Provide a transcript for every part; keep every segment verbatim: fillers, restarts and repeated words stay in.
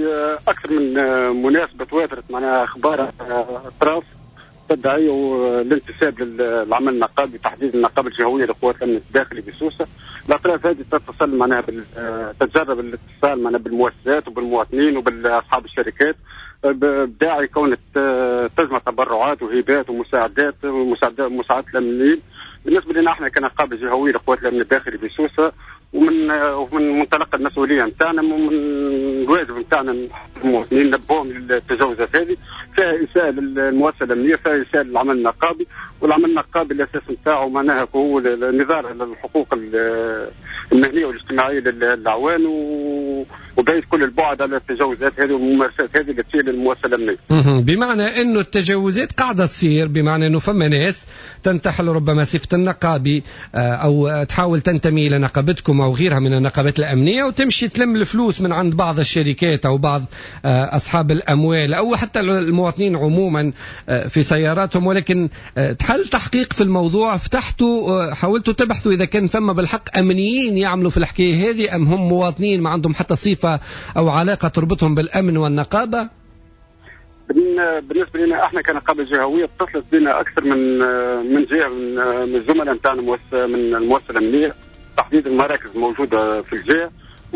أكثر من مناسبة تواترت معناها أخبار أطراف تدعي الانتساب للعمل النقابي، تحديد النقابة الجهوية لقوات الأمن الداخلي بسوسة. الأطراف هذه تتصل معناها تتجرب الاتصال معناها بالمؤسسات وبالمواطنين وبالأصحاب الشركات بداعي كون تجمع تبرعات وهبات ومساعدات ومساعدات مساعدات الأمنيين. بالنسبة لنا احنا كنقابة جهوية لقوات الأمن الداخلي بسوسة، ومن ومن منطلق المسؤولية نتاعنا ومن الواجب نتاعنا المواطنين نبهوهم للتجاوزات هذه، فيها إساءة للمؤسسة الأمنية، فيها إساءة للعمل النقابي، والعمل النقابي الأساس نتاعه معناها هو النظام على الحقوق المهنية والاجتماعية للعوان، وبعيد كل البعد على التجاوزات هذه والممارسات هذه اللي تصير للمؤسسة الأمنية. بمعنى أنه التجاوزات قاعدة تصير، بمعنى أنه فما ناس تنتحل ربما صفة النقابي أو تحاول تنتمي إلى نقابتكم أو غيرها من النقابات الأمنية وتمشي تلم الفلوس من عند بعض الشركات أو بعض أصحاب الأموال أو حتى المواطنين عموما في سياراتهم، ولكن تحل تحقيق في الموضوع، فتحتوا حاولتوا تبحثوا إذا كان فما بالحق أمنيين يعملوا في الحكاية هذه أم هم مواطنين ما عندهم حتى صفة أو علاقة تربطهم بالأمن والنقابة؟ بالنسبة لنا احنا كنقابة جهوية اتصلت بنا أكثر من من جهة من الزملاء نتاعنا من المؤسسة الأمنية، تحديد المراكز موجودة في الجهة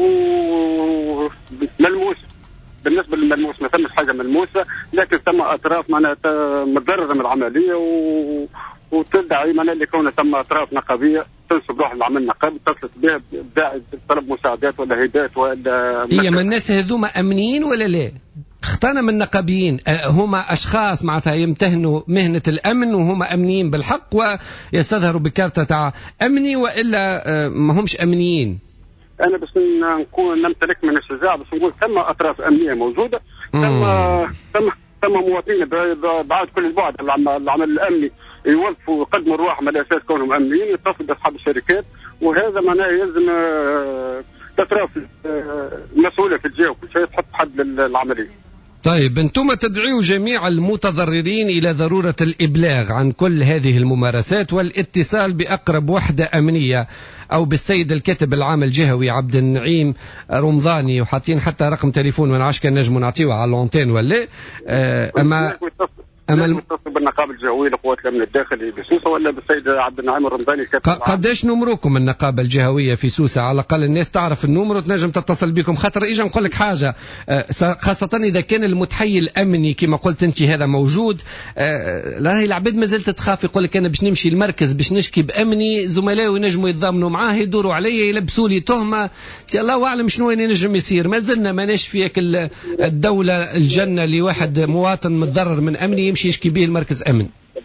وملموس. بالنسبة للملموس ما ثمش حاجة ملموسة، لكن ثم أطراف معناتها متضررة من العملية و... وتدعي معناها اللي كونه ثم أطراف نقابية تنسب روح العمل النقابي اتصلت بها بداعي طلب مساعدات ولا هدايات ولا. هي من الناس هذوما أمنيين ولا لا؟ اختنا من نقابيين هما أشخاص معناتها يمتهنوا مهنة الأمن وهما أمنيين بالحق ويستظهروا بكارتة تاع أمني، وإلا ما همش أمنيين؟ أنا بس نكون نمتلك من الشجاعة بس نقول ثم أطراف أمنية موجودة، ثم ثم ثم مواطنين بعد كل البعد العمل الأمني يوظفوا ويقدموا أرواحهم على أساس كونهم أمنيين، يتصلوا بأصحاب الشركات، وهذا معناه يلزم أطراف مسؤولة في الجهة وكل شيء تحط حد للعملية. طيب انتم تدعوا جميع المتضررين إلى ضرورة الإبلاغ عن كل هذه الممارسات والاتصال بأقرب وحدة أمنية أو بالسيد الكاتب العام الجهوي عبد النعيم رمضاني، وحاطين حتى رقم تليفون من عشان نجموا نعطيه على اللونتين ولا أه أما أما المتصل بالنقابة الجهوية لقوات الأمن الداخلي بسوسة ولا بالسيد عبد النعيم الرمضاني الكاتب العام. قداش نمركم النقابة الجهوية في سوسة؟ على الأقل الناس تعرف النمر وتنجم تتصل بكم، خاطر إيجا نقول لك حاجة خاصة إذا كان المتحي الأمني كما قلت أنت هذا موجود، لا هي العباد ما زلت تخاف، يقول لك أنا باش نمشي المركز باش نشكي بأمني، زملائي ينجموا يتضامنوا معاه يدوروا علي يلبسوا لي تهمة، الله أعلم شنو ينجم يصير. ما زلنا ما ناش فيك الدولة الجنة لواحد مواطن متضرر من أمني يمشي يشكي به المركز أمن.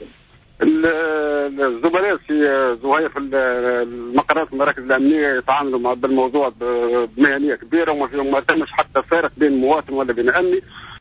الزملاء في زهير في المقرات المراكز الأمنية يتعاملوا مع بالموضوع بمهنية كبيرة وما تمش حتى فارق بين مواطن ولا بين أمني.